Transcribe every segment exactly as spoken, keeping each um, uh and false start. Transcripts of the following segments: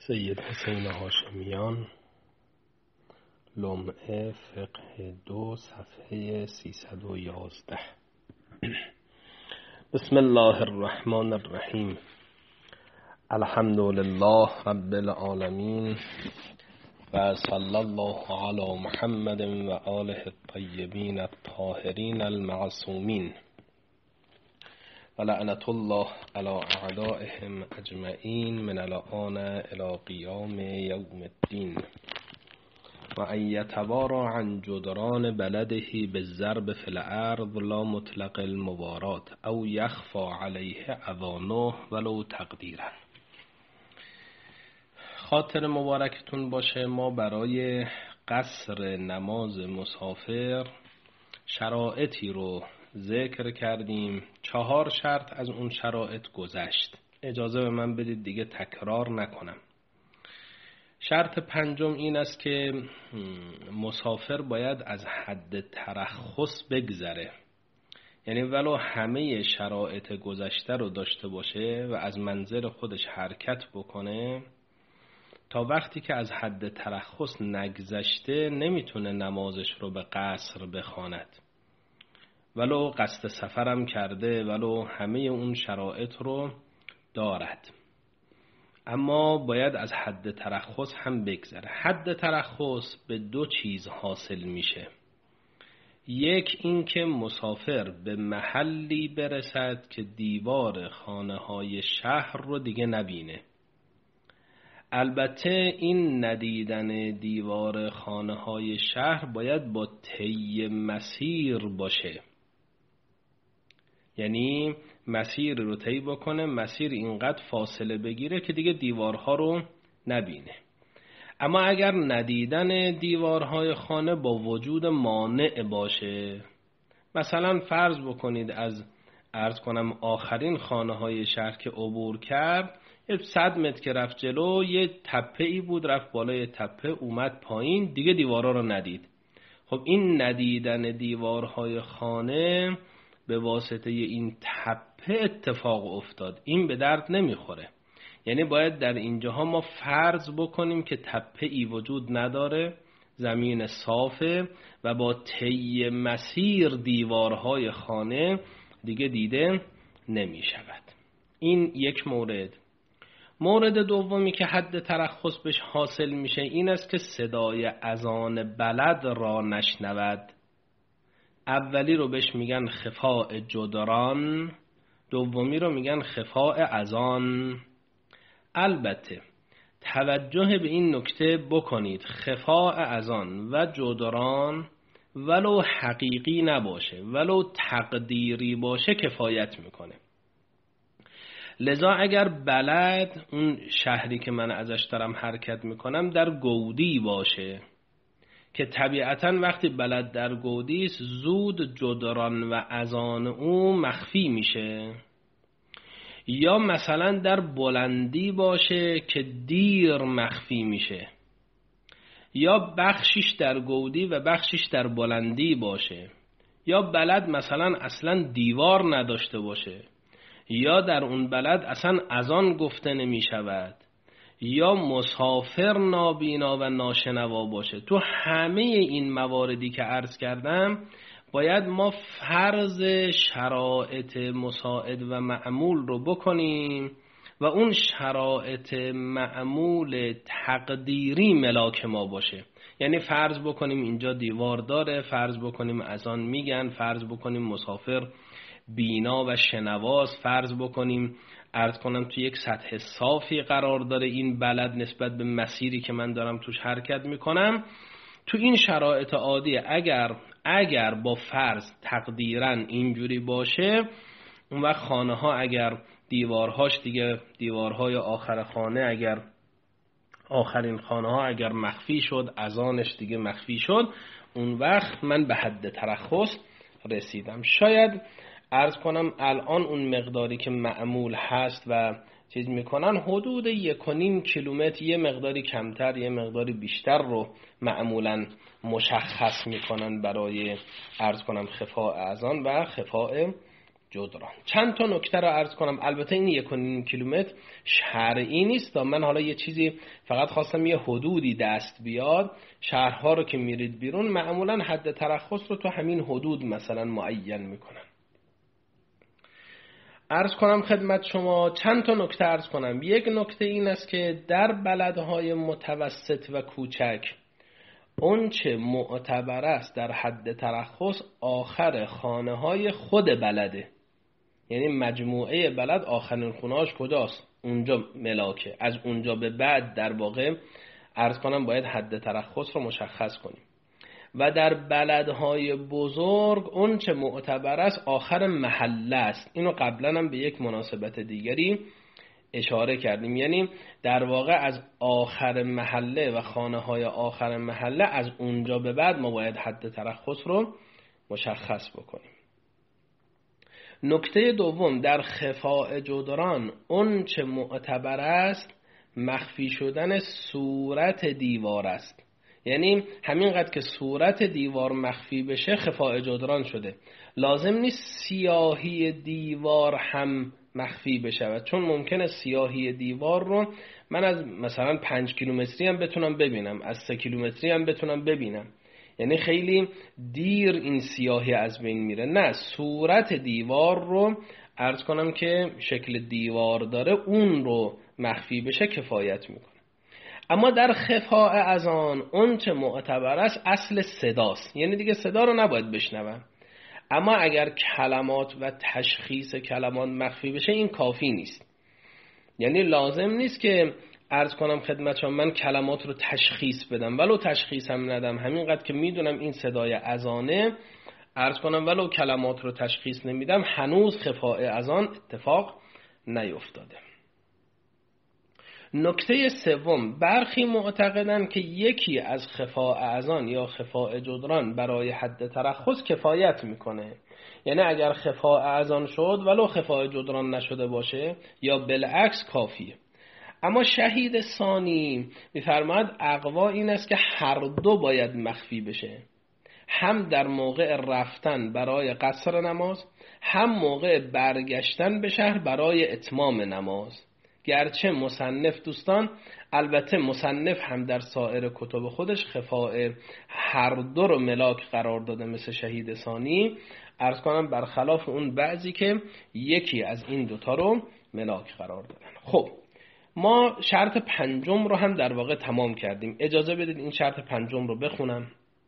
سید حسین هاشمیان، لمعه فقه دو، صفحه سیصد و یازده. بسم الله الرحمن الرحیم. الحمد لله رب العالمین و صلی الله علی محمد و آله الطیبین الطاهرین المعصومین و لعنت الله علی اعدائهم اجمعین من الآن الی قیام یوم الدین. و ان یتوارا عن جدران بلده بالضرب فی الارض لا مطلق المبارات او یخفى علیه اذانه ولو تقدیرا. خاطر مبارکتون باشه، ما برای قصر نماز مسافر شرایطی رو ذکر کردیم. چهار شرط از اون شرایط گذشت. اجازه به من بدید دیگه تکرار نکنم. شرط پنجم این است که مسافر باید از حد ترخص بگذره، یعنی ولو همه شرایط گذشته رو داشته باشه و از منزل خودش حرکت بکنه، تا وقتی که از حد ترخص نگذشته نمیتونه نمازش رو به قصر بخواند، ولو قصد سفرم کرده، ولو همه اون شرایط رو دارد، اما باید از حد ترخص هم بگذره. حد ترخص به دو چیز حاصل میشه. یک، این که مسافر به محلی برسد که دیوار خانه های شهر رو دیگه نبینه. البته این ندیدن دیوار خانه های شهر باید با طی مسیر باشه، یعنی مسیر رو طی بکنه، مسیر اینقدر فاصله بگیره که دیگه دیوارها رو نبینه. اما اگر ندیدن دیوارهای خانه با وجود مانع باشه، مثلا فرض بکنید از عرض کنم آخرین خانه های شهر که عبور کرد، یه صد متر که رفت جلو یه تپه ای بود، رفت بالای تپه اومد پایین، دیگه دیوارها رو ندید. خب این ندیدن دیوارهای خانه به واسطه این تپه اتفاق افتاد، این به درد نمیخوره. یعنی باید در اینجاها ما فرض بکنیم که تپه ای وجود نداره، زمین صافه و با طی مسیر دیوارهای خانه دیگه دیده نمیشود. این یک مورد. مورد دومی که حد ترخص بهش حاصل میشه این است که صدای اذان بلد را نشنود. اولی رو بهش میگن خفاء جدران، دومی رو میگن خفاء اذان. البته توجه به این نکته بکنید، خفاء اذان و جدران ولو حقیقی نباشه، ولو تقدیری باشه کفایت میکنه. لذا اگر بلد، اون شهری که من ازش دارم حرکت میکنم، در گودی باشه که طبیعتاً وقتی بلد در گودی است زود جدران و اذان او مخفی میشه، یا مثلا در بلندی باشه که دیر مخفی میشه، یا بخشش در گودی و بخشش در بلندی باشه، یا بلد مثلا اصلا دیوار نداشته باشه، یا در اون بلد اصلا اذان گفته نمی شود، یا مسافر نابینا و ناشنوا باشه. تو همه این مواردی که عرض کردم باید ما فرض شرایط مساعد و معمول رو بکنیم و اون شرایط معمول تقدیری ملاک ما باشه. یعنی فرض بکنیم اینجا دیوار داره، فرض بکنیم اذان میگن، فرض بکنیم مسافر بینا و شنواست، فرض بکنیم عرض کنم تو یک سطح صافی قرار داره این بلد نسبت به مسیری که من دارم توش حرکت میکنم. تو این شرایط عادی اگر اگر با فرض تقدیراً اینجوری باشه، اون وقت خانه ها اگر دیوارهاش دیگه دیوارهای آخر خانه، اگر آخرین خانه ها اگر مخفی شد، اذانش دیگه مخفی شد، اون وقت من به حد ترخص رسیدم. شاید عرض کنم الان اون مقداری که معمول هست و چیز میکنن حدود یک و نیم کیلومتر، یه مقداری کمتر یه مقداری بیشتر رو معمولا مشخص میکنن برای عرض کنم خفاء اذان و خفاء جدران. چند تا نکته رو عرض کنم. البته این یک و نیم کیلومتر شرعی نیست، من حالا یه چیزی فقط خواستم یه حدودی دست بیاد. شهرها رو که میرید بیرون معمولا حد ترخص رو تو همین حدود مثلا معین میکنن. عرض کنم خدمت شما چند تا نکته عرض کنم. یک نکته این است که در بلدهای متوسط و کوچک اون چه معتبر است در حد ترخص آخر خانه های خود بلده، یعنی مجموعه بلد آخرین خونهاش کجاست؟ اونجا ملاکه. از اونجا به بعد در واقع عرض کنم باید حد ترخص رو مشخص کنیم. و در بلدهای بزرگ اون چه معتبر است آخر محله است. اینو قبلا هم به یک مناسبت دیگری اشاره کردیم، یعنی در واقع از آخر محله و خانه های آخر محله از اونجا به بعد ما باید حد ترخص رو مشخص بکنیم. نکته دوم، در خفاء جدران اون چه معتبر است مخفی شدن صورت دیوار است. یعنی همینقدر که صورت دیوار مخفی بشه خفاء جدران شده. لازم نیست سیاهی دیوار هم مخفی بشه، چون ممکنه سیاهی دیوار رو من از مثلا پنج کیلومتری هم بتونم ببینم، از سه کیلومتری هم بتونم ببینم، یعنی خیلی دیر این سیاهی از بین میره. نه، صورت دیوار رو عرض کنم که شکل دیوار داره اون رو مخفی بشه کفایت میکنه. اما در خفاء اذان اون چه معتبر است اصل صداست، یعنی دیگه صدا رو نباید بشنوم. اما اگر کلمات و تشخیص کلمات مخفی بشه این کافی نیست، یعنی لازم نیست که عرض کنم خدمت شما من کلمات رو تشخیص بدم، ولو تشخیص هم ندم، همینقدر که میدونم این صدای اذانه عرض کنم ولو کلمات رو تشخیص نمیدم هنوز خفاء اذان اتفاق نیفتاده. نکته سوم، برخی معتقدند که یکی از خفاء اذان یا خفاء جدران برای حد ترخص کفایت میکنه، یعنی اگر خفاء اذان شد ولو خفاء جدران نشده باشه یا بالعکس کافیه. اما شهید ثانی میفرماید اقوا این است که هر دو باید مخفی بشه، هم در موقع رفتن برای قصر نماز، هم موقع برگشتن به شهر برای اتمام نماز. گرچه مصنف دوستان، البته مصنف هم در سایر کتب خودش خفاء هر دو رو ملاک قرار داده مثل شهید ثانی، عرض کنم برخلاف اون بعضی که یکی از این دوتا رو ملاک قرار دادن. خب ما شرط پنجم رو هم در واقع تمام کردیم. اجازه بدید این شرط پنجم رو بخونم.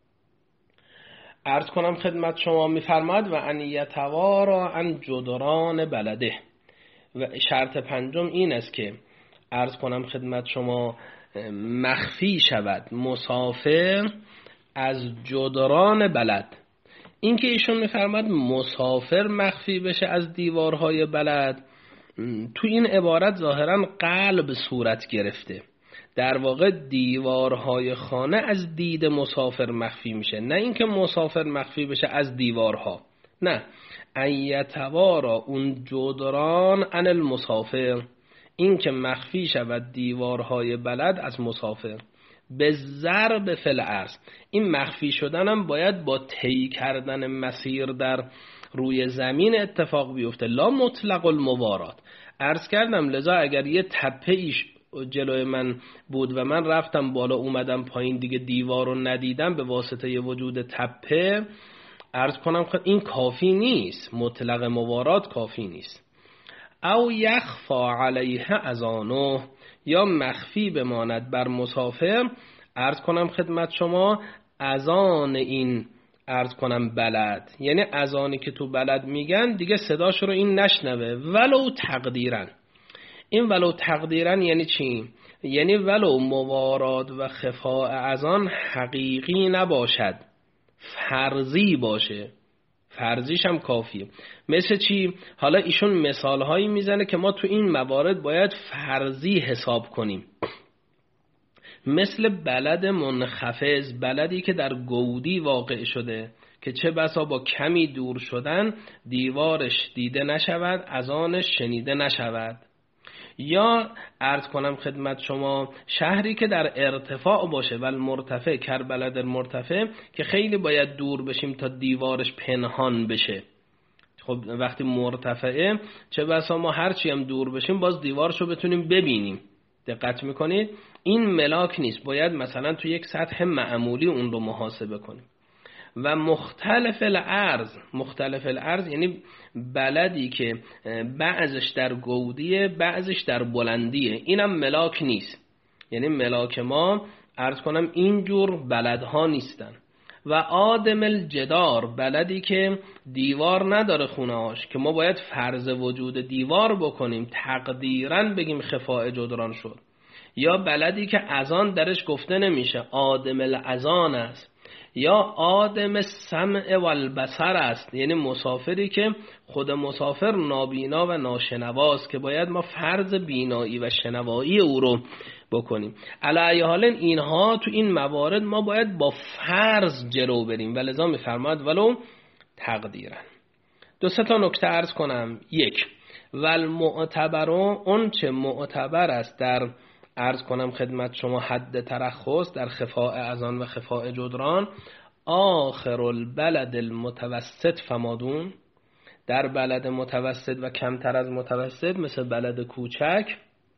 عرض کنم خدمت شما میفرماد و ان یتوارا عن جدران بلده. و شرط پنجم این است که عرض کنم خدمت شما مخفی شود مسافر از جدران بلد. این که ایشون میفرماد مسافر مخفی بشه از دیوارهای بلد، تو این عبارت ظاهرا قلب صورت گرفته. در واقع دیوارهای خانه از دید مسافر مخفی میشه، نه اینکه مسافر مخفی بشه از دیوارها. نه، ایتوارا اون جدران عن المسافر، این که مخفی شود دیوارهای بلد از مسافر. به ضرب فی الارض، این مخفی شدن هم باید با طی کردن مسیر در روی زمین اتفاق بیفته، لا مطلق الموارات. عرض کردم لذا اگر یه تپه ایش جلوی من بود و من رفتم بالا اومدم پایین دیگه دیوار رو ندیدم به واسطه ی وجود تپه، عرض کنم خب این کافی نیست، مطلق موارات کافی نیست. او یخفا علیه اذانه، یا مخفی بماند بر مسافر، عرض کنم خدمت شما اذان این عرض کنم بلد، یعنی اذانی که تو بلد میگن دیگه صداش رو این نشنوه ولو تقدیرن. این ولو تقدیرن یعنی چی؟ یعنی ولو موارات و خفاء اذان حقیقی نباشد، فرضی باشه، فرضیش هم کافیه. مثل چی؟ حالا ایشون مثال هایی میزنه که ما تو این موارد باید فرضی حساب کنیم. مثل بلد منخفض، بلدی که در گودی واقع شده که چه بسا با کمی دور شدن دیوارش دیده نشود، اذانش شنیده نشود. یا عرض کنم خدمت شما شهری که در ارتفاع باشه و المرتفع کربلد المرتفع که خیلی باید دور بشیم تا دیوارش پنهان بشه. خب وقتی مرتفعه چه بسا ما هرچی هم دور بشیم باز دیوارشو بتونیم ببینیم. دقت میکنید؟ این ملاک نیست، باید مثلا تو یک سطح معمولی اون رو محاسبه کنیم. و مختلف العرض، مختلف العرض یعنی بلدی که بعضش در گودیه بعضش در بلندیه، اینم ملاک نیست. یعنی ملاک ما عرض کنم اینجور بلدها نیستن. و آدم الجدار، بلدی که دیوار نداره خونهاش که ما باید فرض وجود دیوار بکنیم، تقدیراً بگیم خفاء جدران شد. یا بلدی که اذان درش گفته نمیشه، آدم الاذان است. یا آدم سمع و البصر است، یعنی مسافری که خود مسافر نابینا و ناشنواست که باید ما فرض بینایی و شنوایی او رو بکنیم. علی حال اینها تو این موارد ما باید با فرض جلو بریم و لذا می‌فرماد ولو تقدیرا. دو سه تا نکته عرض کنم. یک، والمعتبر، اون چه معتبر است در عرض کنم خدمت شما حد ترخص در خفاء اذان و خفاء جدران، آخر البلد المتوسط فمادون، در بلد متوسط و کمتر از متوسط مثل بلد کوچک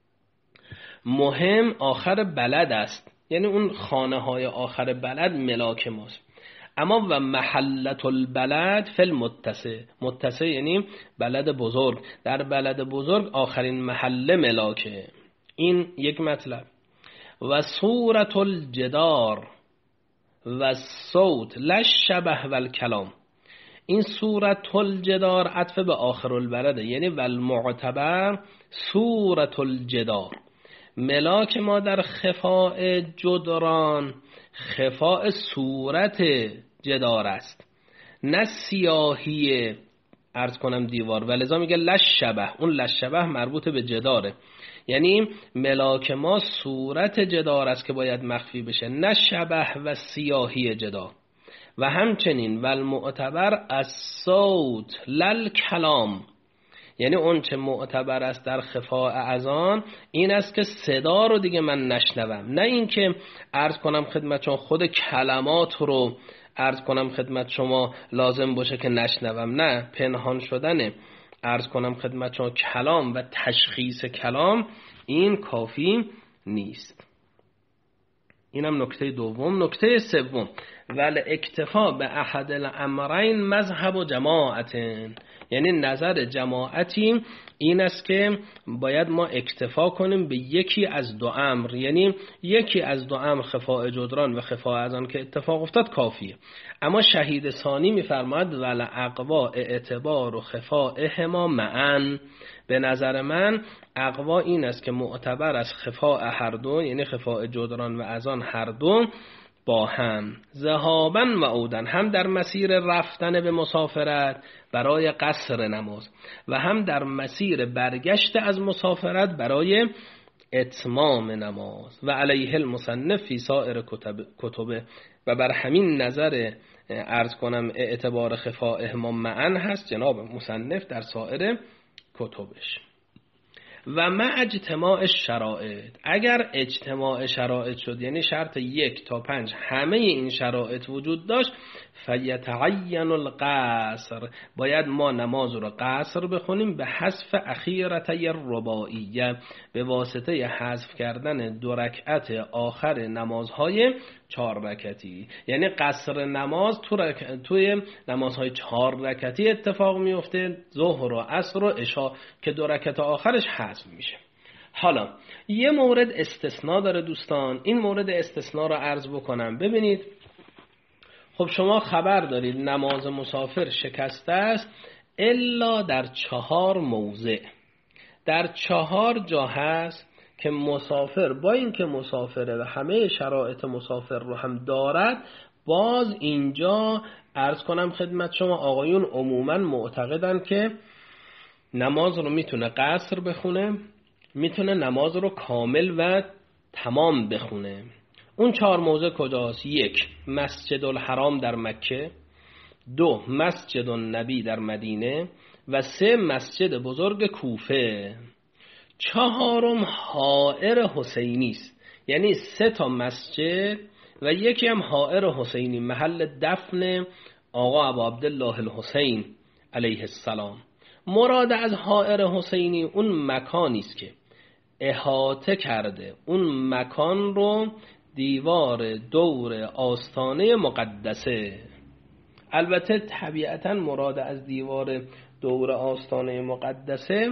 مهم آخر بلد است، یعنی اون خانه های آخر بلد ملاک ماست. اما و محلت البلد فی المتسع، متسع یعنی بلد بزرگ، در بلد بزرگ آخرین محله ملاکه. این یک مطلب. و صورت الجدار و صوت لشبه و الکلام، این صورت الجدار عطف به آخر البلده، یعنی والمعتبر صورت الجدار، ملاک ما در خفاء جدران خفاء صورت جدار است، نه سیاهی عرض کنم دیوار. و لذا میگه لشبه، اون لشبه مربوط به جداره، یعنی ملاک ما صورت جدار است که باید مخفی بشه، نه شبه و سیاهی جدار. و همچنین والمعتبر الصوت لل کلام، یعنی اون چه معتبر است در خفاء اذان این است که صدا رو دیگه من نشنوم، نه این که عرض کنم خدمت شما خود کلمات رو عرض کنم خدمت شما لازم باشه که نشنوم، نه، پنهان شدن عرض کنم خدمت شما کلام و تشخیص کلام این کافی نیست. اینم نکته دوم. نکته سوم، ول اکتفا به احد الامرین مذهب و جماعتن، یعنی نظر جماعتی این است که باید ما اکتفا کنیم به یکی از دو امر، یعنی یکی از دو امر خفاء جدران و خفاء اذان که اتفاق افتاد کافیه. اما شهید ثانی میفرماد ول اقوا اعتبار و خفاءهما معا، به نظر من اقوا این است که معتبر از خفاء هر دو، یعنی خفاء جدران و اذان هر دو با هم ذهابا و عودن، هم در مسیر رفتن به مسافرت برای قصر نماز و هم در مسیر برگشت از مسافرت برای اتمام نماز. و علیه المصنف فی سائر کتبه، و بر همین نظر عرض کنم اعتبار خفاءهما معا هست جناب مصنف در سائر کتبش. و مع اجتماع شرایط، اگر اجتماع شرایط شد یعنی شرط یک تا پنج همه این شرایط وجود داشت، فیتعین القصر، باید ما نماز رو قصر بخونیم به حذف اخیرته رباعیه، به واسطه حذف کردن دو رکعت آخر نمازهای چهار رکعتی. یعنی قصر نماز تو رک... توی نمازهای چهار رکعتی اتفاق میفته، ظهر و عصر و عشاء، که دو رکعت آخرش حذف میشه. حالا یه مورد استثناء داره دوستان، این مورد استثناء رو عرض بکنم. ببینید خب شما خبر دارید نماز مسافر شکسته است الا در چهار موضع، در چهار جا هست که مسافر با این که مسافره و همه شرایط مسافر رو هم دارد، باز اینجا عرض کنم خدمت شما آقایون عموما معتقدن که نماز رو میتونه قصر بخونه، میتونه نماز رو کامل و تمام بخونه. اون چهار موضع کجاست؟ یک، مسجد الحرام در مکه، دو، مسجد النبی در مدینه، و سه، مسجد بزرگ کوفه. چهارم حائر حسینی است، یعنی سه تا مسجد و یکی هم حائر حسینی، محل دفن آقا ابو عبدالله الحسین علیه السلام. مراد از حائر حسینی اون مکانی است که احاطه کرده اون مکان رو دیوار دور آستانه مقدسه. البته طبیعتاً مراد از دیوار دور آستانه مقدسه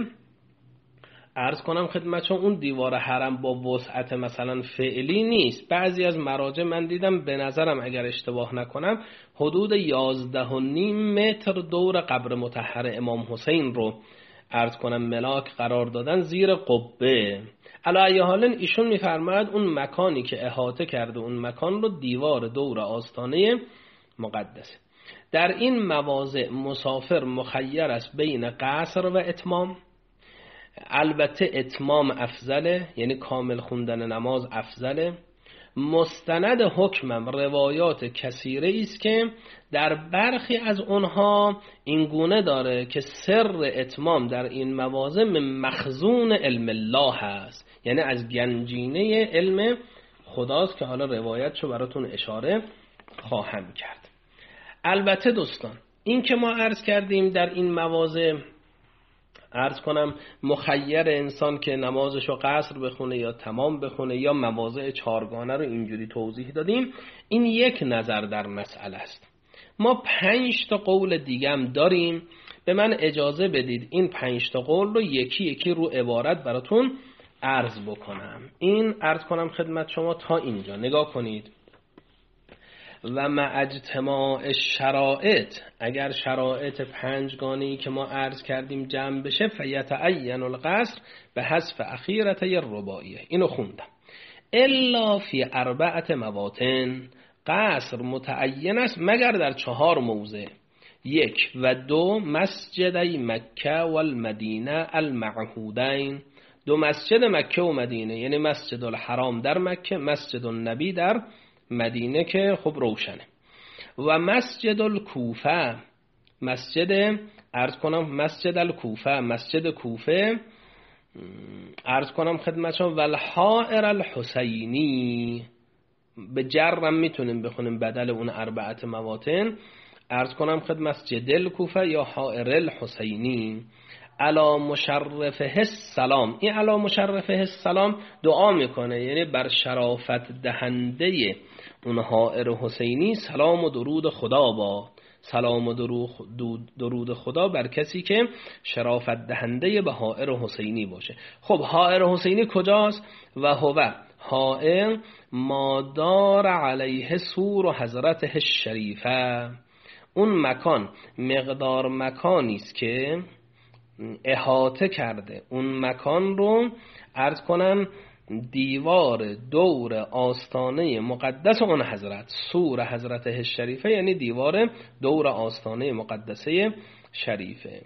عرض کنم خدمتشون اون دیوار حرم با وسعت مثلا فعلی نیست. بعضی از مراجع من دیدم به نظرم اگر اشتباه نکنم حدود یازده و نیم متر دور قبر مطهر امام حسین رو عرض کنم ملاک قرار دادن زیر قبه. علی ای حال ایشون میفرماید اون مکانی که احاطه کرده اون مکان رو دیوار دور آستانه مقدسه. در این مواضع مسافر مخیر است بین قصر و اتمام. البته اتمام افضله، یعنی کامل خوندن نماز افضله. مستند حکمم روایات کثیره است که در برخی از اونها این گونه داره که سر اتمام در این مواضع مخزون علم الله هست، یعنی از گنجینه علم خداست که حالا روایتشو براتون اشاره خواهم کرد. البته دوستان این که ما عرض کردیم در این مواضع عرض کنم مخیر انسان که نمازشو قصر بخونه یا تمام بخونه یا مواضع چارگانه رو اینجوری توضیح دادیم، این یک نظر در مسئله است. ما پنج تا قول دیگه هم داریم. به من اجازه بدید این پنج تا قول رو یکی یکی رو عبارت براتون عرض بکنم. این عرض کنم خدمت شما تا اینجا نگاه کنید. و مع اجتماع شرائط، اگر شرائط پنجگانه‌ای که ما عرض کردیم جمع بشه، فیتعین القصر به حذف اخیرته الرباعیه. اینو خوندم. الا فی اربعه مواطن، قصر متعین است مگر در چهار موضع. یک و دو مسجدی مکه و المدینه المعهودین، دو مسجد مکه و مدینه، یعنی مسجد الحرام در مکه، مسجد النبی در مدینه که خب روشنه. و مسجد الکوفه، مسجد عرض کنم مسجد الکوفه، مسجد کوفه عرض کنم خدمتشون. و الحائر الحسینی، به جرم میتونیم بخونیم بدل اون اربعت مواطن عرض کنم خدمت مسجد الکوفه یا حائر الحسینی. علا مشرفه السلام، این علا مشرفه السلام دعا میکنه، یعنی بر شرافت دهنده اون حائر حسینی سلام و درود خدا با سلام و درود خدا بر کسی که شرافت دهنده به حائر حسینی باشه. خب حائر حسینی کجاست؟ و هو حائر مادار علیه سور و حضرته الشریفه، اون مکان مقدار مکانی است که احاطه کرده اون مکان رو عرض کنم دیوار دور آستانه مقدس اون حضرت، سور حضرت شریفه، یعنی دیوار دور آستانه مقدسه شریفه.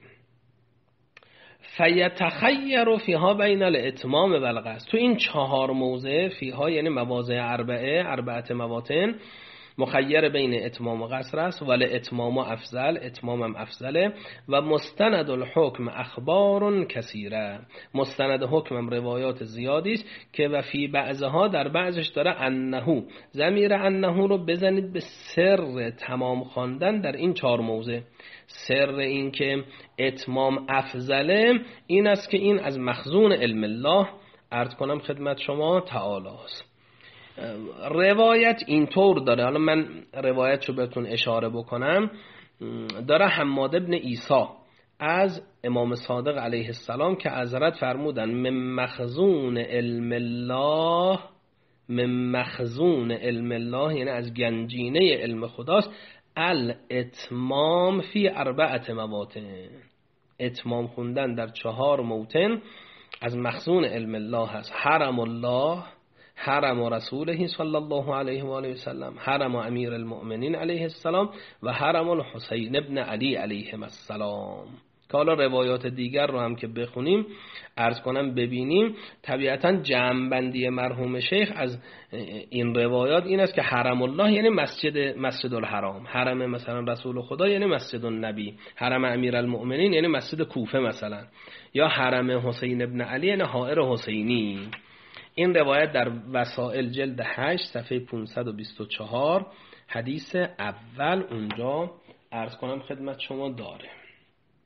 فیتخیر فیها بین الاتمام و القصر، تو این چهار موضع فیها یعنی مواضع اربعه، اربعه مواطن، مخیر بین اتمام و قصر است. ولی اتمام و افضل، اتمامم افضله. و مستند الحکم اخبار کثیره، مستند حکمم روایات زیادی است که و فی بعضها در بعضش داره انهو، ضمیر انهو رو بزنید به سر تمام خواندن در این چهار موضع. سر این که اتمام افضله این است که این از مخزون علم الله عرض کنم خدمت شما تعالی است. روایت اینطور داره، حالا من روایت رو بهتون اشاره بکنم. داره حماد ابن عیسی از امام صادق علیه السلام که حضرت فرمودن من مخزون علم الله، من مخزون علم الله یعنی از گنجینه علم خداست، الاتمام فی اربعه مواطن، اتمام خوندن در چهار موطن از مخزون علم الله هست. حرم الله، حرم رسوله صلی الله علیه و آله و سلم، حرم امیر المؤمنین علیه السلام و حرم الحسین ابن علی علیه السلام. که حالا روایات دیگر رو هم که بخونیم عرض کنم ببینیم. طبیعتا جمع‌بندی مرحوم شیخ از این روایات این است که حرم الله یعنی مسجد مسجد الحرام، حرم مثلا رسول خدا یعنی مسجد النبی، حرم امیر المؤمنین یعنی مسجد کوفه مثلا، یا حرم حسین ابن علی یعنی حائر حسینی. این روایت در وسائل جلد هشت صفحه پانصد و بیست و چهار حدیث اول اونجا عرض کنم خدمت شما داره.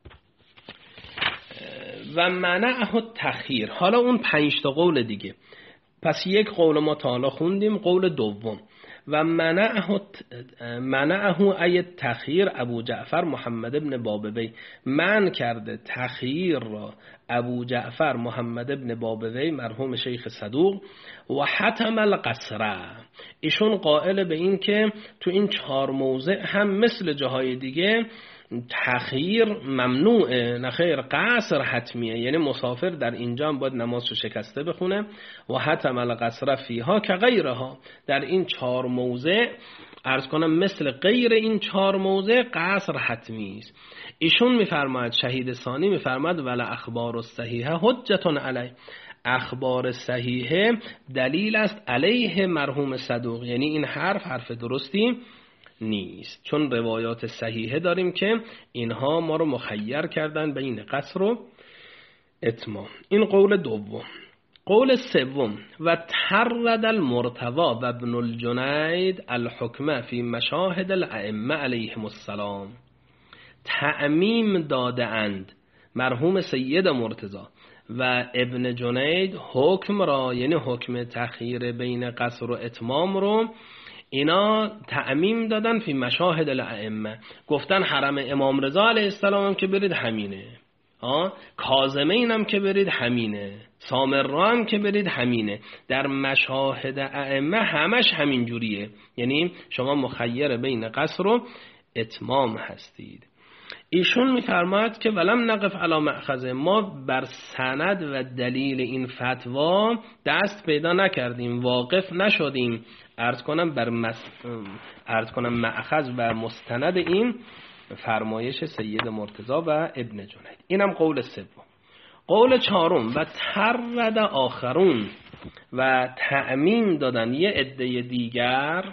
و منعه التخییر. حالا اون پنج تا قول دیگه، پس یک قول ما تا حالا خوندیم، قول دوم و منعه منعه ای تخییر ابو جعفر محمد ابن بابوی، من کرده تخییر را ابو جعفر محمد ابن بابوی مرحوم شیخ صدوق و حتم القصره، ایشون قائل به این که تو این چهار موضع هم مثل جاهای دیگه تخییر ممنوعه، نخیر قصر حتمیه، یعنی مسافر در اینجا هم باید نمازشو شکسته بخونه و حتم القصر فیها که غیرها، در این چهار موضع عرض کنم مثل غیر این چهار موضع قصر حتمی است. ایشون میفرماید شهید ثانی میفرماید ولا اخبار الصحیحه حجت علی، اخبار صحیحه دلیل است علیه مرحوم صدوق، یعنی این حرف حرف درستی نیست، چون روایات صحیحه داریم که اینها ما رو مخیر کردن بین قصر و اتمام. این قول دوم. قول سوم و ترد المرتضی و ابن الجنید الحکمه فی مشاهد الائمه علیهم السلام، تعمیم داده اند مرحوم سید مرتضی و ابن جنید حکم را، یعنی حکم تخییر بین قصر و اتمام رو اینا تعمیم دادن فی مشاهد الائمه، گفتن حرم امام رضا علیه السلام هم که برید همینه، ها کاظمین هم که برید همینه، سامرا هم که برید همینه، در مشاهد ائمه همش همین جوریه، یعنی شما مخیر بین قصر و اتمام هستید. ایشون میفرماید که ولم نقف علی مأخذ، ما بر سند و دلیل این فتوا دست پیدا نکردیم، واقف نشدیم عرض کنم بر مس... عرض کنم مأخذ و مستند این فرمایش سید مرتضی و ابن جنید. اینم قول سوم. قول چهارم و ترد آخرون و تعمیم دادن یه عده دیگر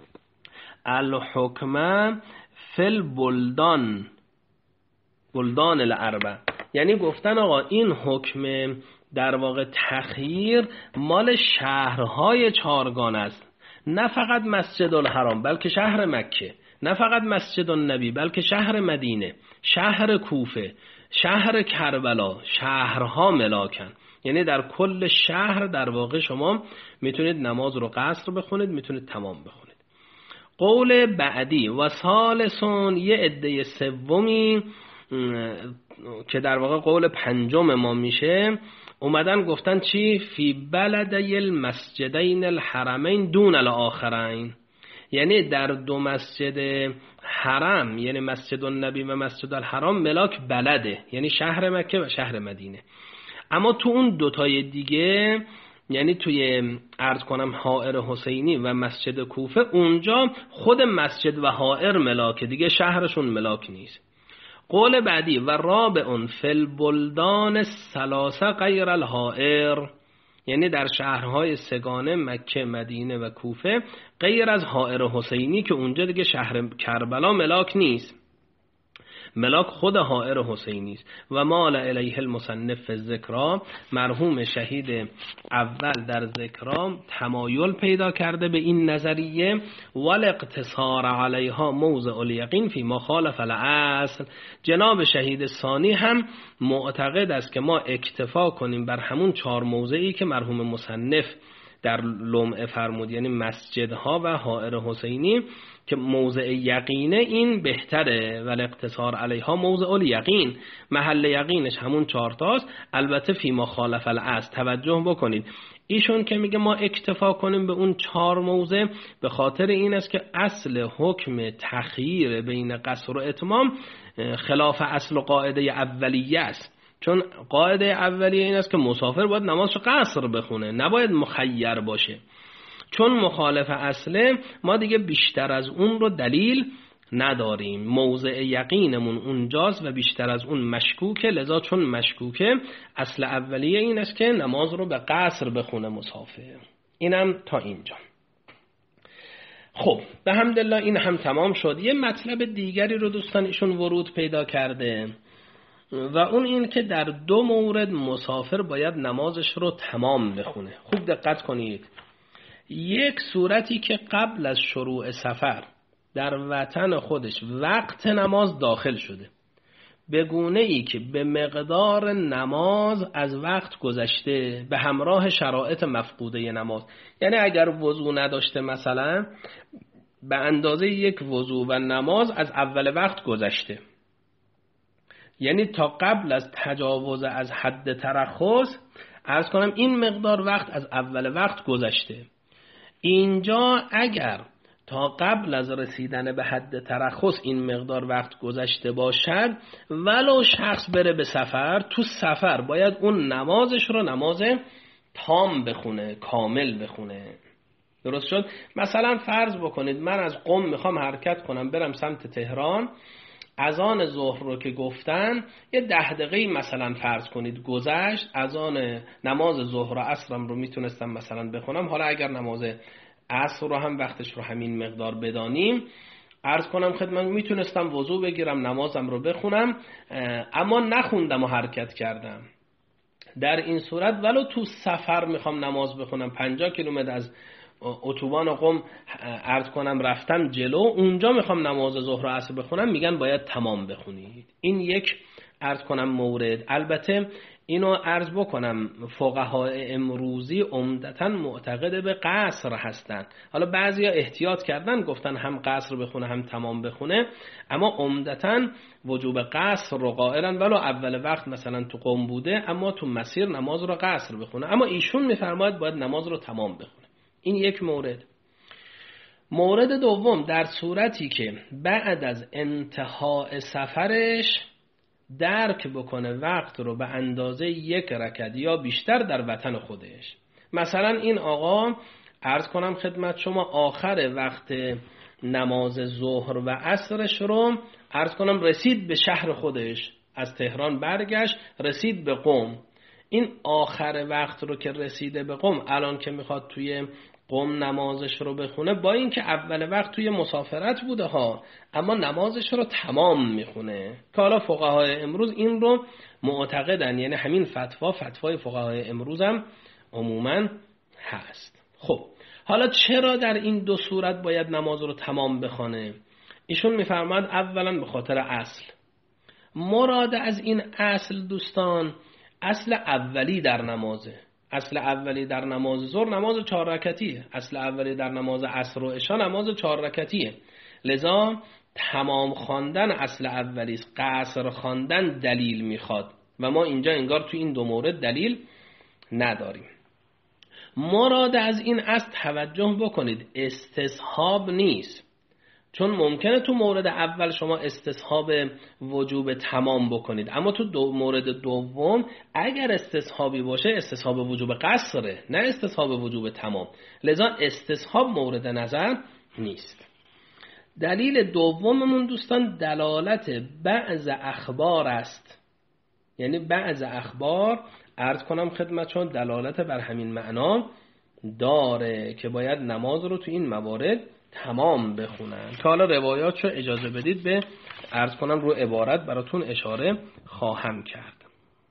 الحکمه فی البلدان، بلدان الاربع، یعنی گفتن آقا این حکم در واقع تخییر مال شهرهای چارگان است، نه فقط مسجد الحرام بلکه شهر مکه، نه فقط مسجد النبی بلکه شهر مدینه، شهر کوفه، شهر کربلا، شهرها ملاکن، یعنی در کل شهر در واقع شما میتونید نماز رو قصر بخونید، میتونید تمام بخونید. قول بعدی و ثالثون یه عده سومی که در واقع قول پنجم ما میشه، اومدن گفتن چی؟ فی بلدی المسجدین الحرمین دون الاخرین، یعنی در دو مسجد حرم، یعنی مسجد النبی و مسجد الحرام ملاک بلده، یعنی شهر مکه و شهر مدینه، اما تو اون دوتای دیگه یعنی توی عرض کنم حائر حسینی و مسجد کوفه اونجا خود مسجد و حائر ملاکه، دیگه شهرشون ملاک نیست. قول بعدی و رابعون فی البلدان الثلاثه غیر الحائر، یعنی در شهرهای سگانه مکه، مدینه و کوفه غیر از حائر حسینی که اونجا دیگه شهر کربلا ملاک نیست، ملاک خود حائر حسینی است. و مال الیه المصنف ذکرا، مرحوم شهید اول در ذکرا تمایل پیدا کرده به این نظریه، والاقتصار علیها موضع الیقین فی ما خالف الاصل، جناب شهید ثانی هم معتقد است که ما اکتفا کنیم بر همون چهار موضعی که مرحوم مصنف در لمعه فرمود، یعنی مسجدها و حائر حسینی که موضع یقینه این بهتره، ولی اقتصار علیها موضع الیقین، محل یقینش همون چهارتاست، البته فی ما خالف الاصل. توجه بکنید ایشون که میگه ما اکتفا کنیم به اون چهار موضع به خاطر این است که اصل حکم تخییر بین قصر و اتمام خلاف اصل و قاعده اولیه است، چون قاعده اولیه این است که مسافر باید نمازش قصر بخونه، نباید مخیر باشه. چون مخالف اصله ما دیگه بیشتر از اون رو دلیل نداریم، موضع یقینمون اونجاست و بیشتر از اون مشکوکه، لذا چون مشکوکه اصل اولیه این است که نماز رو به قصر بخونه مسافر. اینم تا اینجا. خب به حمدالله این هم تمام شد. یه مطلب دیگری رو دوستان ایشون ورود پیدا کرده و اون این که در دو مورد مسافر باید نمازش رو تمام بخونه. خوب دقت کنید. یک صورتی که قبل از شروع سفر در وطن خودش وقت نماز داخل شده، به گونه ای که به مقدار نماز از وقت گذشته به همراه شرایط مفقوده نماز. یعنی اگر وضو نداشته مثلا به اندازه یک وضو و نماز از اول وقت گذشته، یعنی تا قبل از تجاوز از حد ترخص عرض کنم این مقدار وقت از اول وقت گذشته. اینجا اگر تا قبل از رسیدن به حد ترخص این مقدار وقت گذشته باشد، ولو شخص بره به سفر، تو سفر باید اون نمازش رو نماز تام بخونه، کامل بخونه. درست شد؟ مثلا فرض بکنید من از قم میخوام حرکت کنم برم سمت تهران، اذان ظهر رو که گفتن یه ده دقیقه مثلا فرض کنید گذشت، اذان نماز ظهر و عصرم رو میتونستم مثلا بخونم. حالا اگر نماز عصر رو هم وقتش رو همین مقدار بدانیم، عرض کنم خدمت میتونستم وضو بگیرم نمازم رو بخونم، اما نخوندم و حرکت کردم. در این صورت ولو تو سفر میخوام نماز بخونم، پنجاه کیلومتر از اتوبان قم عرض کنم رفتم جلو، اونجا میخوام نماز ظهر و عصر بخونم، میگن باید تمام بخونید. این یک عرض کنم مورد. البته اینو عرض بکنم فقهای امروزی عمدتاً معتقد به قصر هستن. حالا بعضیا احتیاط کردن گفتن هم قصر بخونه هم تمام بخونه، اما عمدتاً وجوب قصر رو قائلن، ولو اول وقت مثلا تو قم بوده اما تو مسیر نماز رو قصر بخونه، اما ایشون میفرماید باید نماز رو تمام بخونه. این یک مورد. مورد دوم، در صورتی که بعد از انتهای سفرش درک بکنه وقت رو به اندازه یک رکعت یا بیشتر در وطن خودش. مثلا این آقا عرض کنم خدمت شما آخر وقت نماز ظهر و عصرش رو عرض کنم رسید به شهر خودش، از تهران برگشت رسید به قم. این آخر وقت رو که رسیده به قم، الان که میخواد توی قم نمازش رو بخونه، با این که اول وقت توی مسافرت بوده ها، اما نمازش رو تمام میخونه. که حالا فقهای امروز این رو معتقدن، یعنی همین فتوا فتوای فقهای امروز هم عموما هست. خب حالا چرا در این دو صورت باید نماز رو تمام بخونه؟ ایشون میفرماد اولا به خاطر اصل. مراد از این اصل دوستان اصل اولی در نمازه. اصل اولی در نماز ظهر نماز چهار رکعتیه، اصل اولی در نماز عصر و عشا نماز چهار رکعتیه. لذا تمام خواندن اصل اولی است، قصر خواندن دلیل میخواد و ما اینجا انگار تو این دو مورد دلیل نداریم. مراد از این اصل توجه بکنید استصحاب نیست، چون ممکنه تو مورد اول شما استصحاب وجوب تمام بکنید، اما تو دو مورد دوم اگر استصحابی باشه استصحاب وجوب قصره، نه استصحاب وجوب تمام. لذا استصحاب مورد نظر نیست. دلیل دوممون دوستان دلالت بعض اخبار است، یعنی بعض اخبار عرض کنم خدمتشون دلالت بر همین معنا داره که باید نماز رو تو این موارد تمام بخونن. که حالا روایاتشو اجازه بدید به عرض کنم رو عبارت براتون اشاره خواهم کرد.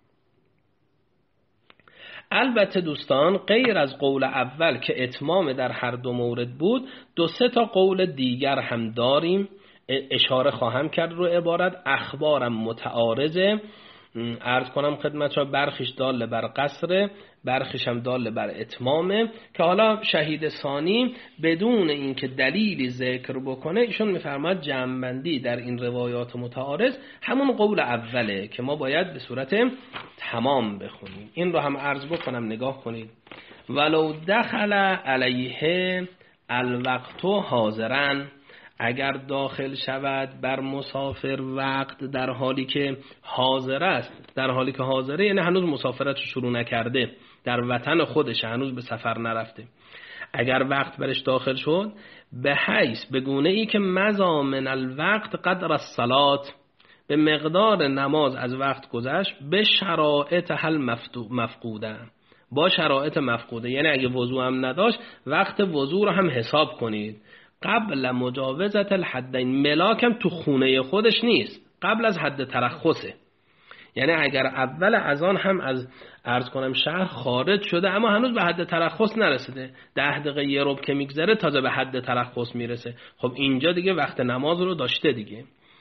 البته دوستان غیر از قول اول که اتمام در هر دو مورد بود، دو سه تا قول دیگر هم داریم، اشاره خواهم کرد رو عبارت. اخبارم متعارضه، عرض کنم خدمتشون برخیش دال بر قصر، برخیش هم دال بر اتمامه. که حالا شهید ثانی بدون اینکه دلیلی ذکر بکنه ایشون میفرماد جمع‌بندی در این روایات متعارض همون قول اوله که ما باید به صورت تمام بخونیم. این رو هم عرض بکنم نگاه کنید. ولو دخل علیه الوقت حاضرن، اگر داخل شود بر مسافر وقت در حالی که حاضر است، در حالی که حاضره یعنی هنوز مسافرت شروع نکرده، در وطن خودش هنوز به سفر نرفته، اگر وقت برش داخل شد به حیث به گونه ای که مضامن الوقت قدر الصلات، به مقدار نماز از وقت گذشت، به شرایط حل مفقوده، با شرایط مفقوده، یعنی اگه وضو هم نداشت وقت وضو رو هم حساب کنید. قبل مجاوزت الحدین، ملاکم تو خونه خودش نیست، قبل از حد ترخصه، یعنی اگر اول اذان هم از عرض کنم شهر خارج شده اما هنوز به حد ترخص نرسیده، ده دقیقه یه ربع که میگذره تازه به حد ترخص میرسه، خب اینجا دیگه وقت نماز رو داشته دیگه.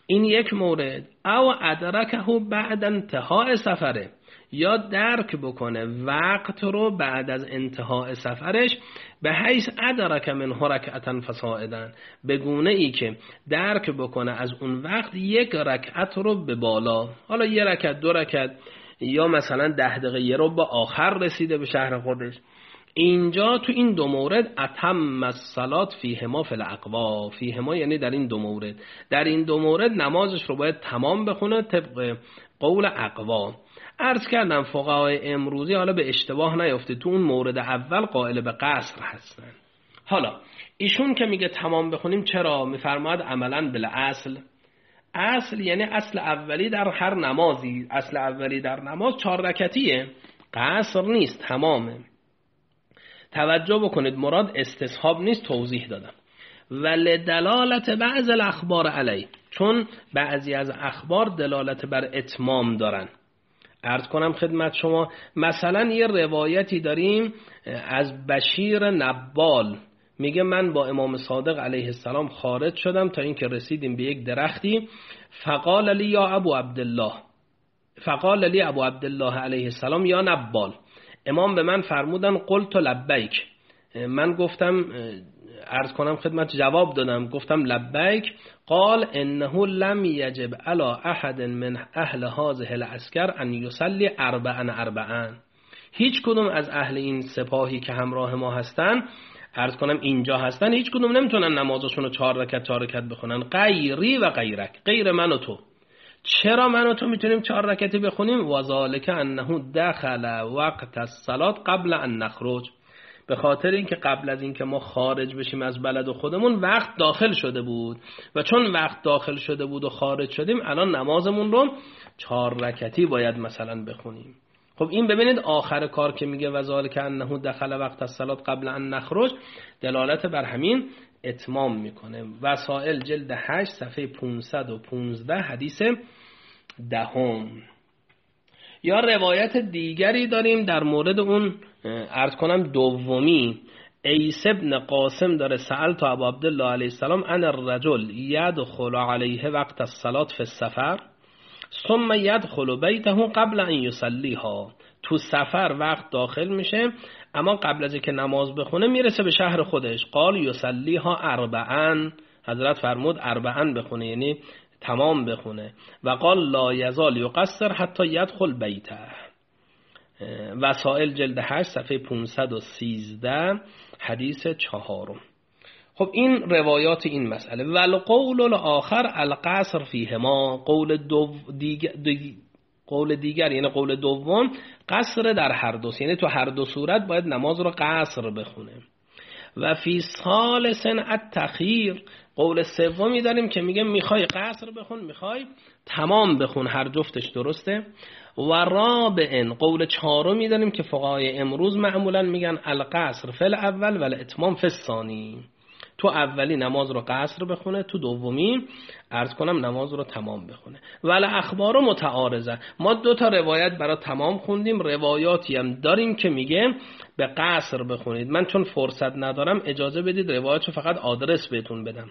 این یک مورد. او ادرکه بعد انتهای سفره، یا درک بکنه وقت رو بعد از انتهای سفرش، به حیث ادرک من رکعتا فصاعدا، به گونه ای که درک بکنه از اون وقت یک رکعت رو به بالا، حالا یه رکعت دو رکعت یا مثلا ده دقیقه یه رو به آخر رسیده به شهر خودش. اینجا تو این دو مورد اتم الصلات فیهما فی الاقوا، فیهما یعنی در این دو مورد، در این دو مورد نمازش رو باید تمام بخونه طبق قول اقوا. عرض کردم فقهای امروزی حالا به اشتباه نیفته، تو اون مورد اول قائل به قصر هستن. حالا ایشون که میگه تمام بخونیم، چرا میفرماید عملا بالاصل؟ اصل یعنی اصل اولی در هر نمازی، اصل اولی در نماز چهار رکعتیه، قصر نیست، تمامه. توجه بکنید، مراد استصحاب نیست، توضیح دادم. ولدلالت بعض الاخبار علی، چون بعضی از اخبار دلالت بر اتمام دارن. عرض کنم خدمت شما، مثلا یه روایتی داریم از بشیر نبال، میگه من با امام صادق علیه السلام خارج شدم تا اینکه رسیدیم به یک درختی، فقال لی یا ابو عبدالله، فقال لی ابو عبدالله علیه السلام یا نبال، امام به من فرمودن قلت لبیک، من گفتم عرض کنم خدمت جواب دادم گفتم لبیک، قال انه لم یجب علی احد من اهل هذه العسکر ان یصلی اربعا اربعا، هیچ کدوم از اهل این سپاهی که همراه ما هستن، عرض کنم اینجا هستن، هیچ کدوم نمیتونن نمازشون رو چهار رکعت چهار رکعت بخونن، غیری و غیرک، غیر من و تو. چرا من و تو میتونیم چهار رکعتی بخونیم؟ و ذالک انه دخل وقت الصلاة قبل ان نخرج، به خاطر اینکه قبل از اینکه ما خارج بشیم از بلد خودمون وقت داخل شده بود، و چون وقت داخل شده بود و خارج شدیم، الان نمازمون رو چهار رکعتی باید مثلا بخونیم. خب این ببینید آخر کار که میگه و ذالک انه دخل وقت الصلاة قبل ان نخرج، دلالت بر همین اتمام میکنه. وسائل جلد هشت صفحه پانصد و پانزده حدیث دهم. یا روایت دیگری داریم در مورد اون عرض کنم دومی، عیسی ابن قاسم داره سألت ابو عبدالله علیه السلام ان الرجل یدخل علیه وقت الصلاة فی السفر ثم یدخل بیته قبل ان یصلیها، تو سفر وقت داخل میشه اما قبل از اینکه نماز بخونه میرسه به شهر خودش، قال یصلیها اربعا، حضرت فرمود اربعا بخونه، یعنی تمام بخونه. و قال لا یزال یقصر حتی یدخل بیته. وسائل جلد هشت صفحه پانصد و سیزده حدیث چهارم. خب این روایات این مسئله. والقول الاخر القصر فیهما، قول دو دیگر, قول دیگر یعنی قول دوم قصر در هر دو، یعنی تو هر دو صورت باید نماز رو قصر بخونه. و فی ثالث التخیر، قول سومی داریم که میگه میخوای قصر بخون میخوای تمام بخون، هر جفتش درسته. و رابع، قول چهارمی داریم که فقهای امروز معمولا میگن القصر فی الاول و الاتمام فی الثانی، تو اولی نماز رو قصر بخونه، تو دومی عرض کنم نماز رو تمام بخونه. ولی اخبار متعارضه، ما دو تا روایت برای تمام خوندیم، روایاتی هم داریم که میگه به قصر بخونید. من چون فرصت ندارم اجازه بدید روایتشو فقط آدرس بهتون بدم.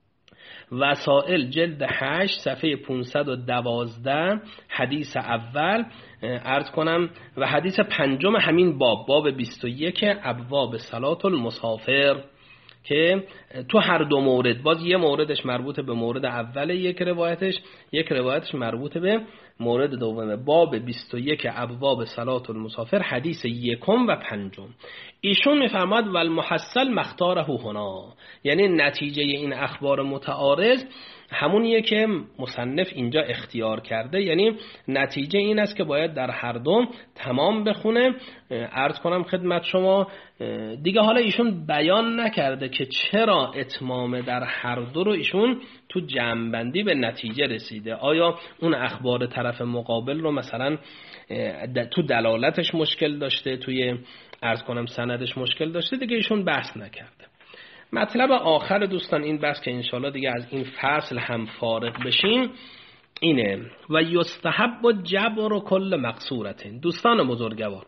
وسائل جلد هشت صفحه پانصد و دوازده حدیث اول عرض کنم و حدیث پنجم همین باب، باب بیست و یک ابواب صلاة المسافر، که تو هر دو مورد، باز یه موردش مربوط به مورد اول، یک روایتش یک روایتش مربوط به مورد دومه. باب بیست و یک ابواب صلاة المسافر حدیث یکم و پنجم. ایشون میفرماد والمحصل مختاره هنا، یعنی نتیجه این اخبار متعارض همونیه که مصنف اینجا اختیار کرده، یعنی نتیجه این است که باید در هر دو تمام بخونه. عرض کنم خدمت شما دیگه، حالا ایشون بیان نکرده که چرا اتمام در هر دو رو ایشون تو جمع‌بندی به نتیجه رسیده، آیا اون اخبار طرف مقابل رو مثلا تو دلالتش مشکل داشته، توی عرض کنم سندش مشکل داشته، دیگه ایشون بحث نکرده. مطلب آخر دوستان این بحث که انشالله دیگه از این فصل هم فارغ بشیم اینه و یستحب جبر کل مقصورت. دوستان بزرگوار،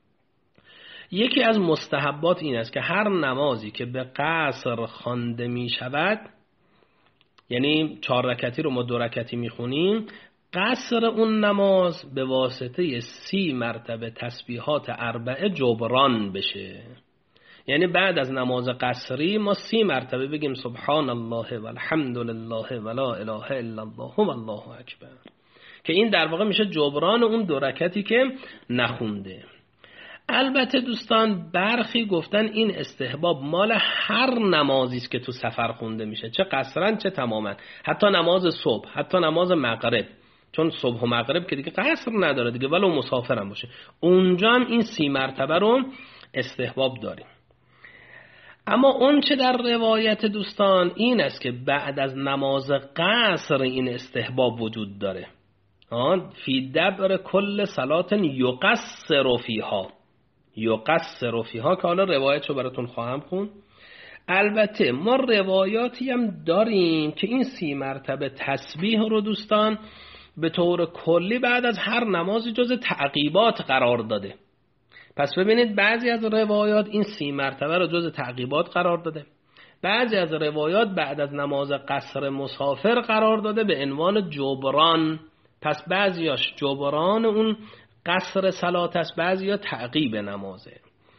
یکی از مستحبات این است که هر نمازی که به قصر خوانده می شود یعنی چهار رکعتی رو ما دو رکعتی میخونیم، قصر اون نماز به واسطه سی مرتبه تسبیحات اربعه جبران بشه. یعنی بعد از نماز قصری ما سی مرتبه بگیم سبحان الله و الحمد لله و لا اله الا الله و الله اکبر، که این در واقع میشه جبران اون دو رکعتی که نخونده. البته دوستان برخی گفتن این استحباب مال هر نمازی است که تو سفر خونده میشه، چه قصرن چه تماما، حتی نماز صبح، حتی نماز مغرب، چون صبح و مغرب که دیگه قصر نداره دیگه، ولو مسافرم باشه اونجا هم این سی مرتبه رو استحباب داریم. اما اون چه در روایت دوستان این است که بعد از نماز قصر این استحباب وجود داره. فی دبر کل صلات یقصر فیها، یقصر فیها که حالا روایتشو براتون خواهم خوند. البته ما روایاتی هم داریم که این سی مرتبه تسبیح رو دوستان به طور کلی بعد از هر نمازی جز تعقیبات قرار داده. پس ببینید بعضی از روایات این سی مرتبه رو جز تعقیبات قرار داده، بعضی از روایات بعد از نماز قصر مسافر قرار داده به عنوان جبران. پس بعضیاش جبران اون قصر صلات است، بعضیا تعقیب نمازه.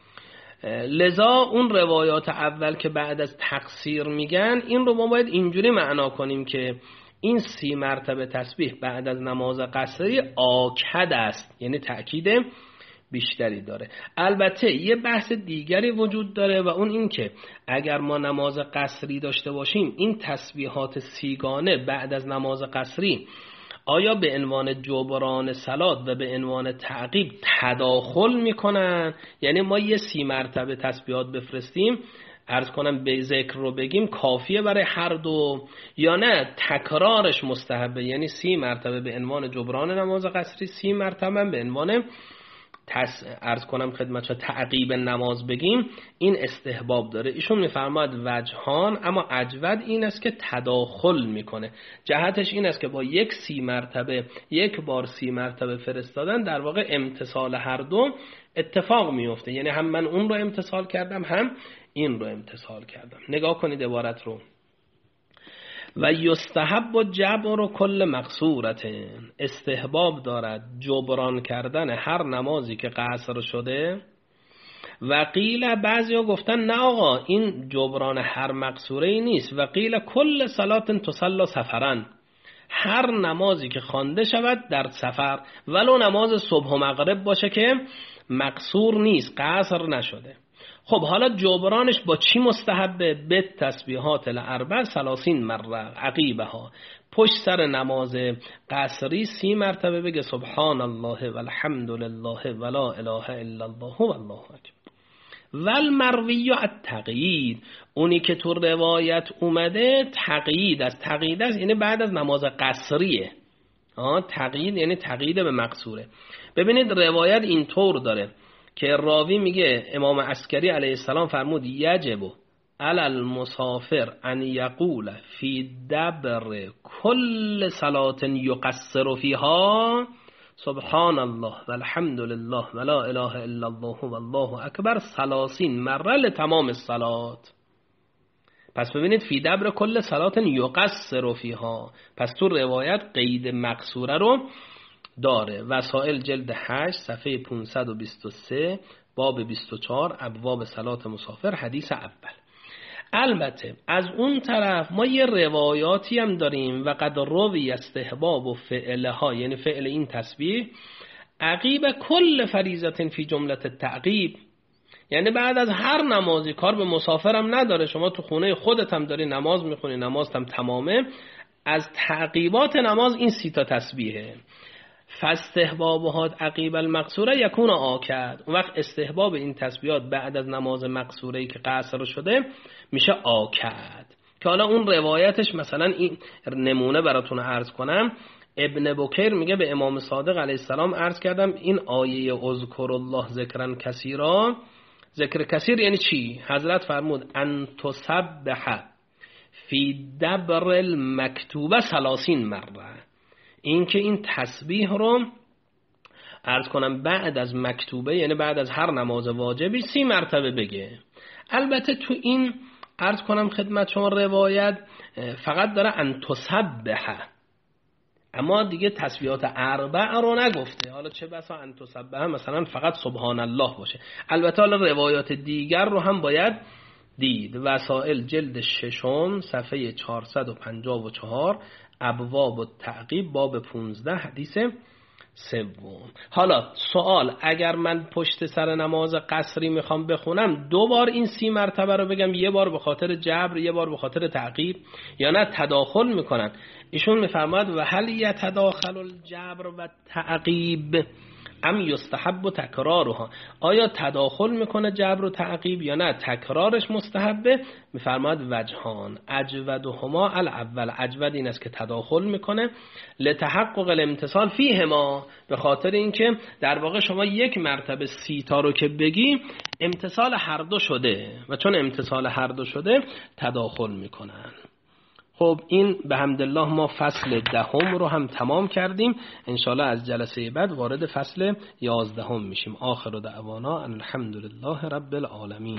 لذا اون روایات اول که بعد از تقصیر میگن این رو ما باید اینجوری معنا کنیم که این سی مرتبه تسبیح بعد از نماز قصری آکد است، یعنی تأکید بیشتری داره. البته یه بحث دیگری وجود داره و اون این که اگر ما نماز قصری داشته باشیم این تسبیحات سیگانه بعد از نماز قصری آیا به عنوان جبران صلات و به عنوان تعقیب تداخل میکنن؟ یعنی ما یه سی مرتبه تسبیحات بفرستیم، عرض کنم به ذکر رو بگیم کافیه برای هر دو، یا نه تکرارش مستحبه، یعنی سی مرتبه به عنوان جبران نماز قصری، سی مرتبه به عنوان تس... عرض کنم خدمتشا تعقیب نماز بگیم، این استحباب داره. ایشون میفرماید وجهان، اما اجود این است که تداخل میکنه. جهتش این است که با یک سی مرتبه یک بار سی مرتبه فرستادن در واقع امتصال هر دو اتفاق میفته، یعنی هم من اون رو امتصال کردم هم این رو امتصال کردم. نگاه کنید عبارت رو. و یستحب و جبر و کل مقصورت، استحباب دارد جبران کردن هر نمازی که قصر شده. و قیل بعضی ها گفتن نه آقا این جبران هر مقصوره ای نیست، و قیل کل صلات تصلا سفرن، هر نمازی که خوانده شود در سفر، ولو نماز صبح و مغرب باشه که مقصور نیست، قصر نشده. خب حالا جبرانش با چی مستحبه؟ به تسبیحات الاربع ثلاثین مره عقیبها، پشت سر نماز قصری سی مرتبه بگه سبحان الله و الحمد لله و لا اله الا الله و الله اکبر. والمروی التقیید، اونی که تو روایت اومده تقیید از تقیید است، یعنی بعد از نماز قصریه. آه تقیید یعنی تقیید به مقصوره. ببینید روایت این طور داره که راوی میگه امام عسکری علیه السلام فرمود یجب علی المسافر ان یقول فی دبر کل صلات یقصر فیها سبحان الله و الحمد لله و لا اله الا الله و الله اکبر ثلاثین مره لتمام الصلات. پس ببینید فی دبر کل صلات یقصر فیها، پس تو روایت قید مقصوره رو داره. وسائل جلد هشت صفحه پانصد و بیست و سه باب بیست و چهار ابواب صلات مسافر حدیث اول. البته از اون طرف ما یه روایاتی هم داریم و قد روی استحباب و فعلها، یعنی فعل این تسبیح عقیب کل فریضت فی جملت تعقیب، یعنی بعد از هر نمازی، کار به مسافرم نداره، شما تو خونه خودت هم داری نماز میخونی، نماز هم تمامه، از تعقیبات نماز این سی تا تسبیحه. فاستحبابها عقیب المقصوره یکون آکد، اون وقت استحباب این تسبیحات بعد از نماز مقصوره‌ای که قصر شده میشه آکد. که حالا اون روایتش مثلا این نمونه براتون عرض کنم. ابن بکیر میگه به امام صادق علیه السلام عرض کردم این آیه اذکر الله ذکرا کثیرا، ذکر کثیر یعنی چی؟ حضرت فرمود ان تسبح فی دبر المکتوبه ثلاثین مره، این که این تسبیح رو عرض کنم بعد از مکتوبه، یعنی بعد از هر نماز واجبی سی مرتبه بگه. البته تو این عرض کنم خدمت شما روایت فقط داره ان تسبح، اما دیگه تسبیحات اربع رو نگفته. حالا چه بسا ان تسبح مثلا فقط سبحان الله باشه. البته حالا روایات دیگر رو هم باید دید. وسائل جلد ششم صفحه چهارصد و پنجاه و چهار، ابواب التعقیب باب پانزده حدیث سوم. حالا سوال، اگر من پشت سر نماز قصری میخوام بخونم دو بار این سی مرتبه رو بگم، یه بار به خاطر جبر یه بار به خاطر تعقیب، یا نه تداخل میکنن؟ ایشون میفرماید و هل یتداخل الجبر و تعقیب ام یستحب و تکرارها، آیا تداخل میکنه جبر و تعقیب یا نه تکرارش مستحبه؟ میفرماید وجهان اجودهما الاول، اجود این است که تداخل میکنه، لتحقق الامتصال فیهما، به خاطر اینکه در واقع شما یک مرتبه سی تا رو که بگی امتصال هر دو شده و چون امتصال هر دو شده تداخل میکنن. خب این به حمدالله ما فصل دهم رو هم تمام کردیم. انشاءالله از جلسه بعد وارد فصل یازدهم میشیم. آخر دعوانا الحمدلله رب العالمین.